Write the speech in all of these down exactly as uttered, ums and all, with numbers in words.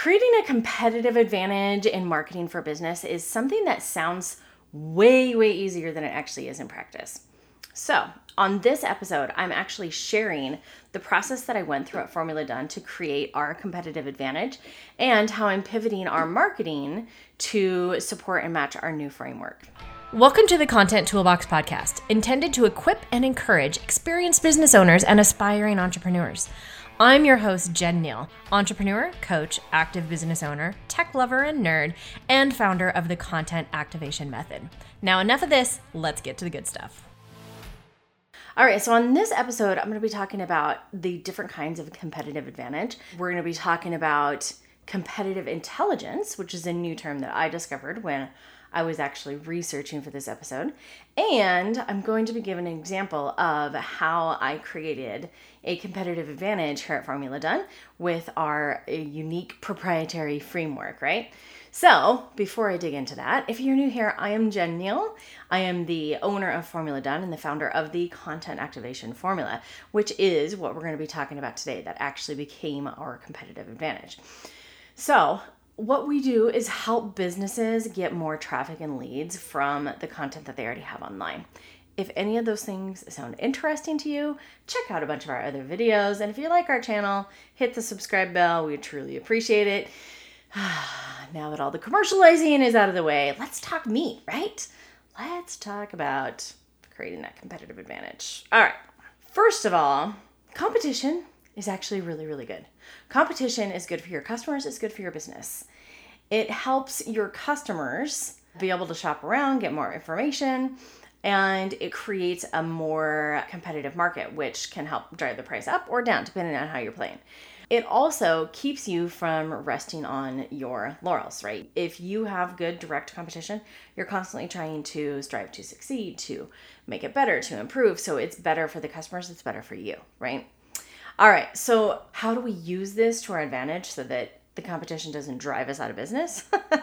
Creating a competitive advantage in marketing for business is something that sounds way, way easier than it actually is in practice. So on this episode, I'm actually sharing the process that I went through at Formula Done to create our competitive advantage and how I'm pivoting our marketing to support and match our new framework. Welcome to the Content Toolbox podcast, intended to equip and encourage experienced business owners and aspiring entrepreneurs. I'm your host, Jen Neal, entrepreneur, coach, active business owner, tech lover and nerd, and founder of the Content Activation Method. Now, enough of this, let's get to the good stuff. All right, so on this episode, I'm going to be talking about the different kinds of competitive advantage. We're going to be talking about competitive intelligence, which is a new term that I discovered when I was actually researching for this episode. And I'm going to be giving an example of how I created a competitive advantage here at Formula Done with our unique proprietary framework, right? So before I dig into that, if you're new here, I am Jen Neal. I am the owner of Formula Done and the founder of the Content Activation Formula, which is what we're going to be talking about today that actually became our competitive advantage. So what we do is help businesses get more traffic and leads from the content that they already have online. If any of those things sound interesting to you, check out a bunch of our other videos. And if you like our channel, hit the subscribe bell. We truly appreciate it. Now that all the commercializing is out of the way, let's talk meat, right? Let's talk about creating that competitive advantage. All right. First of all, competition is actually really, really good. Competition is good for your customers. It's good for your business. It helps your customers be able to shop around, get more information, and it creates a more competitive market, which can help drive the price up or down, depending on how you're playing. It also keeps you from resting on your laurels, right? If you have good direct competition, you're constantly trying to strive to succeed, to make it better, to improve. So it's better for the customers, it's better for you, right? All right, so how do we use this to our advantage so that the competition doesn't drive us out of business?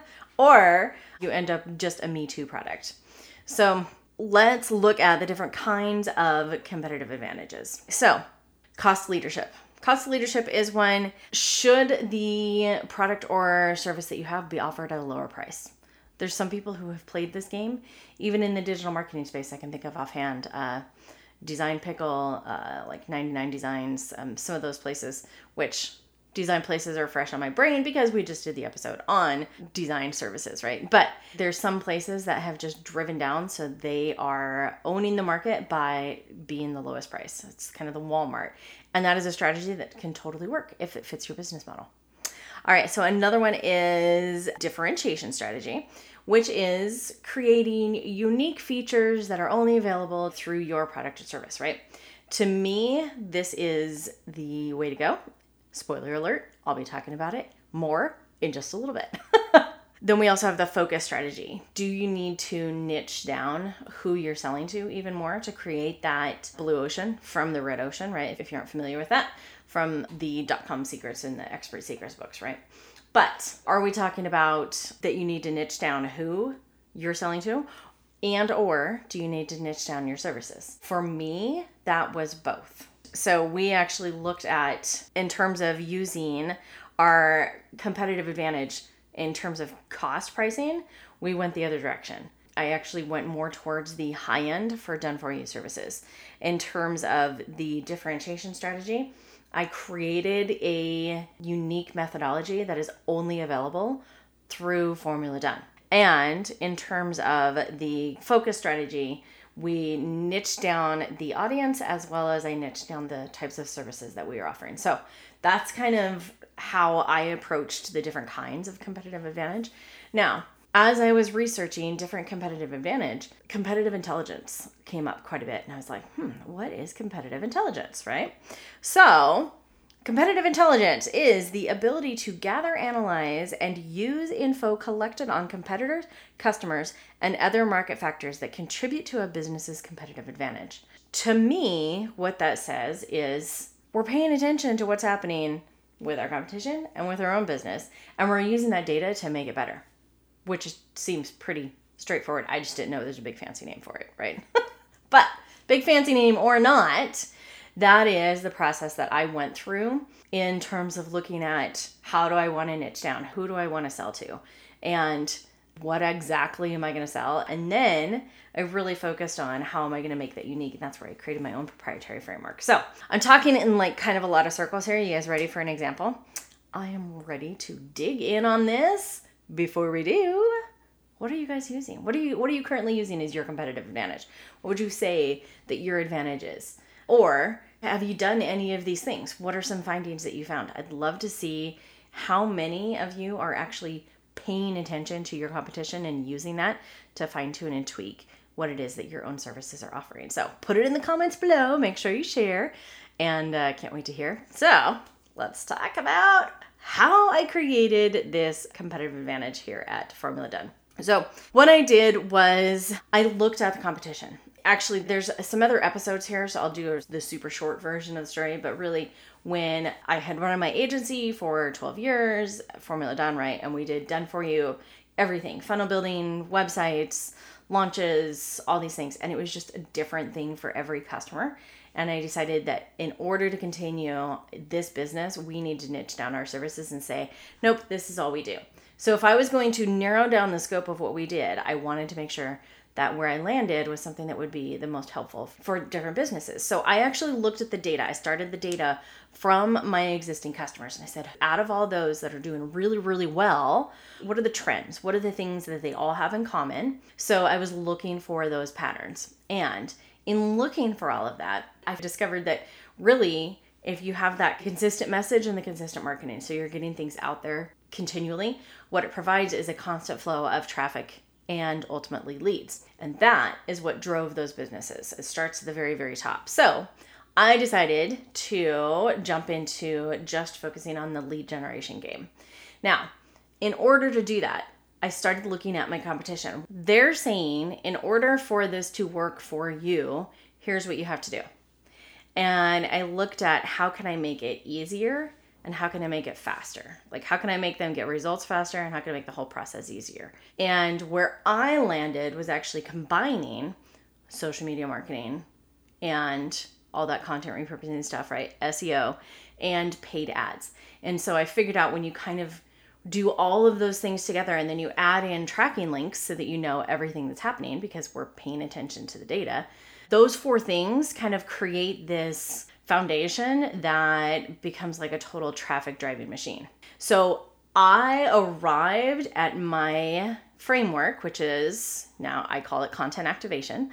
Or you end up just a Me Too product. So let's look at the different kinds of competitive advantages. So cost leadership. Cost leadership is when should the product or service that you have be offered at a lower price. There's some people who have played this game, even in the digital marketing space. I can think of offhand, uh, Design Pickle, uh, like ninety-nine Designs, um, some of those places, which design places are fresh on my brain because we just did the episode on design services, right? But there's some places that have just driven down, so they are owning the market by being the lowest price. It's kind of the Walmart. And that is a strategy that can totally work if it fits your business model. All right, so another one is differentiation strategy, which is creating unique features that are only available through your product or service, right? To me, this is the way to go. Spoiler alert, I'll be talking about it more in just a little bit. Then we also have the focus strategy. Do you need to niche down who you're selling to even more to create that blue ocean from the red ocean, right? If you aren't familiar with that, from the dot-com secrets and the expert secrets books, right? But are we talking about that you need to niche down who you're selling to? And or do you need to niche down your services? For me, that was both. So we actually looked at, in terms of using our competitive advantage in terms of cost pricing, we went the other direction. I actually went more towards the high end for done-for-you services. In terms of the differentiation strategy, I created a unique methodology that is only available through Formula Done. And in terms of the focus strategy, we niched down the audience as well as I niched down the types of services that we are offering. So that's kind of how I approached the different kinds of competitive advantage. Now, as I was researching different competitive advantage, competitive intelligence came up quite a bit. And I was like, hmm, what is competitive intelligence, right? So competitive intelligence is the ability to gather, analyze, and use info collected on competitors, customers, and other market factors that contribute to a business's competitive advantage. To me, what that says is we're paying attention to what's happening with our competition and with our own business, and we're using that data to make it better, which seems pretty straightforward. I just didn't know there's a big fancy name for it, right? But big fancy name or not, that is the process that I went through in terms of looking at how do I want to niche down? Who do I want to sell to? And what exactly am I going to sell? And then I really focused on how am I going to make that unique? And that's where I created my own proprietary framework. So I'm talking in like kind of a lot of circles here. You guys ready for an example? I am ready to dig in on this. Before we do, what are you guys using? What are you what are you currently using as your competitive advantage? What would you say that your advantage is? Or have you done any of these things? What are some findings that you found? I'd love to see how many of you are actually paying attention to your competition and using that to fine tune and tweak what it is that your own services are offering. So put it in the comments below. Make sure you share, and uh, can't wait to hear. So let's talk about how I created this competitive advantage here at Formula Done. So what I did was I looked at the competition. Actually, there's some other episodes here, so I'll do the super short version of the story, but really when I had run my agency for twelve years, Formula Done, right? And we did Done For You, everything, funnel building, websites, launches, all these things. And it was just a different thing for every customer. And I decided that in order to continue this business, we need to niche down our services and say, nope, this is all we do. So if I was going to narrow down the scope of what we did, I wanted to make sure that where I landed was something that would be the most helpful for different businesses. So I actually looked at the data. I started the data from my existing customers. And I said, out of all those that are doing really, really well, what are the trends? What are the things that they all have in common? So I was looking for those patterns. And in looking for all of that, I've discovered that really, if you have that consistent message and the consistent marketing, so you're getting things out there continually, what it provides is a constant flow of traffic and ultimately leads. And that is what drove those businesses. It starts at the very, very top. So I decided to jump into just focusing on the lead generation game. Now, in order to do that, I started looking at my competition. They're saying in order for this to work for you, here's what you have to do. And I looked at how can I make it easier and how can I make it faster? Like how can I make them get results faster and how can I make the whole process easier? And where I landed was actually combining social media marketing and all that content repurposing stuff, right? S E O and paid ads. And so I figured out when you kind of do all of those things together and then you add in tracking links so that you know everything that's happening because we're paying attention to the data. Those four things kind of create this foundation that becomes like a total traffic driving machine. So I arrived at my framework, which is now I call it content activation.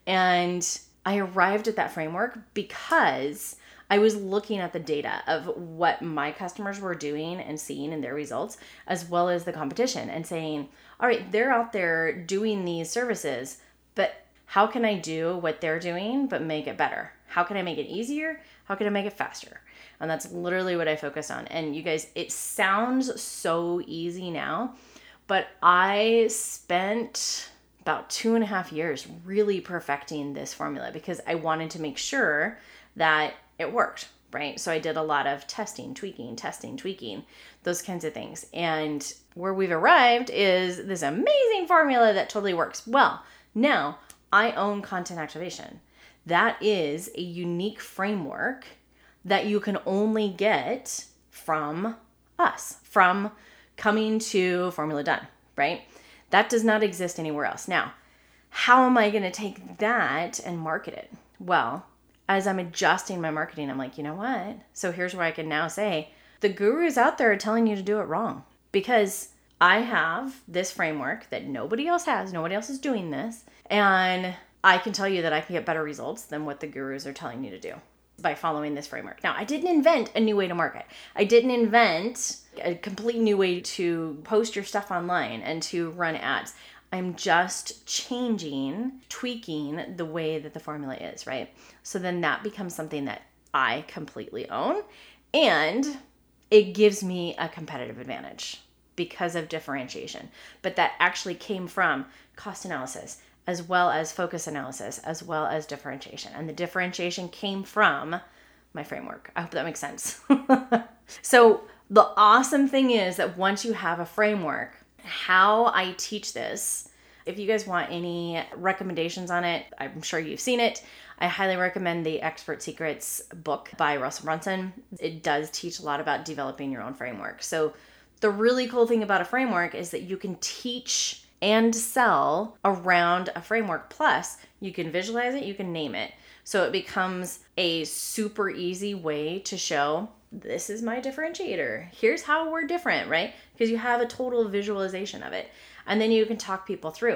And I arrived at that framework because I was looking at the data of what my customers were doing and seeing in their results, as well as the competition and saying, all right, they're out there doing these services, but how can I do what they're doing, but make it better? How can I make it easier? How can I make it faster? And that's literally what I focus on. And you guys, it sounds so easy now, but I spent about two and a half years really perfecting this formula because I wanted to make sure that it worked, right? So I did a lot of testing, tweaking, testing, tweaking, those kinds of things. And where we've arrived is this amazing formula that totally works. Well, now I own content activation. That is a unique framework that you can only get from us, from coming to Formula Done, right? That does not exist anywhere else. Now, how am I going to take that and market it? Well, as I'm adjusting my marketing, I'm like, you know what? So here's where I can now say, the gurus out there are telling you to do it wrong because I have this framework that nobody else has. Nobody else is doing this. And I can tell you that I can get better results than what the gurus are telling you to do by following this framework. Now, I didn't invent a new way to market. I didn't invent a complete new way to post your stuff online and to run ads. I'm just changing, tweaking the way that the formula is, right? So then that becomes something that I completely own and it gives me a competitive advantage because of differentiation. But that actually came from cost analysis, as well as focus analysis, as well as differentiation. And the differentiation came from my framework. I hope that makes sense. So the awesome thing is that once you have a framework, how I teach this, If you guys want any recommendations on it, I'm sure you've seen it. I highly recommend the Expert Secrets book by Russell Brunson. It does teach a lot about developing your own framework. So the really cool thing about a framework is that you can teach and sell around a framework. Plus, you can visualize it, you can name it. So it becomes a super easy way to show, this is my differentiator. Here's how we're different, right? Because you have a total visualization of it. And then you can talk people through.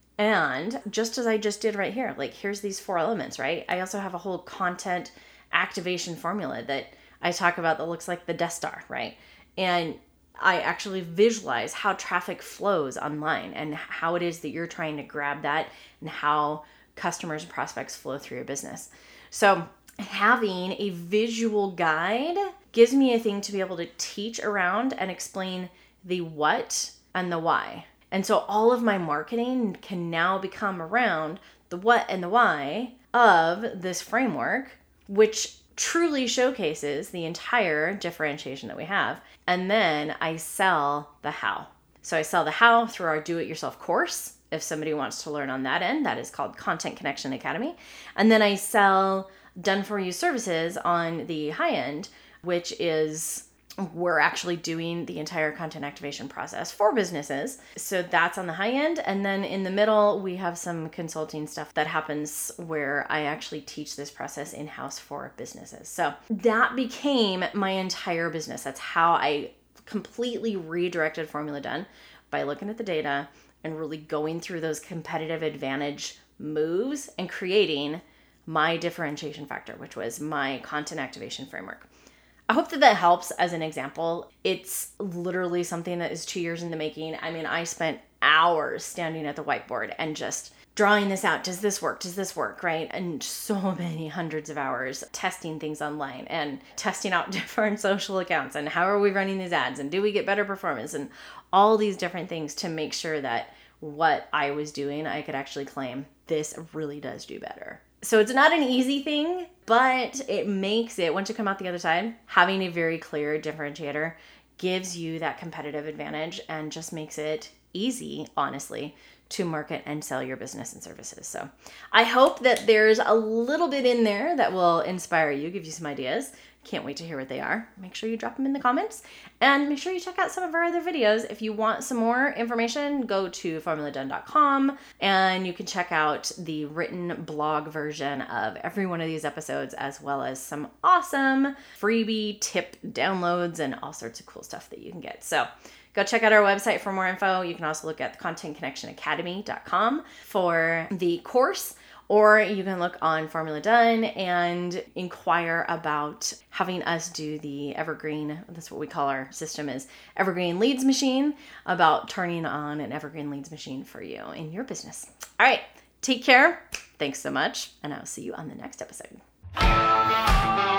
And just as I just did right here, like here's these four elements, right? I also have a whole content activation formula that I talk about that looks like the Death Star, right? And I actually visualize how traffic flows online and how it is that you're trying to grab that and how customers and prospects flow through your business. So having a visual guide gives me a thing to be able to teach around and explain the what and the why. And so all of my marketing can now become around the what and the why of this framework, which truly showcases the entire differentiation that we have. And then I sell the how. So I sell the how through our do-it-yourself course. If somebody wants to learn on that end, that is called Content Connection Academy. And then I sell done-for-you services on the high end, which is we're actually doing the entire content activation process for businesses. So that's on the high end. And then in the middle, we have some consulting stuff that happens where I actually teach this process in-house for businesses. So that became my entire business. That's how I completely redirected Formula Done, by looking at the data and really going through those competitive advantage moves and creating my differentiation factor, which was my content activation framework. I hope that that helps as an example. It's literally something that is two years in the making. I mean, I spent hours standing at the whiteboard and just drawing this out. Does this work? Does this work? Right? And so many hundreds of hours testing things online and testing out different social accounts and how are we running these ads and do we get better performance and all these different things to make sure that what I was doing, I could actually claim this really does do better. So it's not an easy thing, but it makes it, once you come out the other side, having a very clear differentiator gives you that competitive advantage and just makes it easy, honestly, to market and sell your business and services. So I hope that there's a little bit in there that will inspire you, give you some ideas. Can't wait to hear what they are. Make sure you drop them in the comments and make sure you check out some of our other videos. If you want some more information, go to formula done dot com and you can check out the written blog version of every one of these episodes, as well as some awesome freebie tip downloads and all sorts of cool stuff that you can get. So go check out our website for more info. You can also look at content connection academy dot com for the course. Or you can look on Formula Done and inquire about having us do the Evergreen, that's what we call our system is Evergreen Leads Machine, about turning on an Evergreen Leads Machine for you in your business. All right, take care. Thanks so much, and I'll see you on the next episode.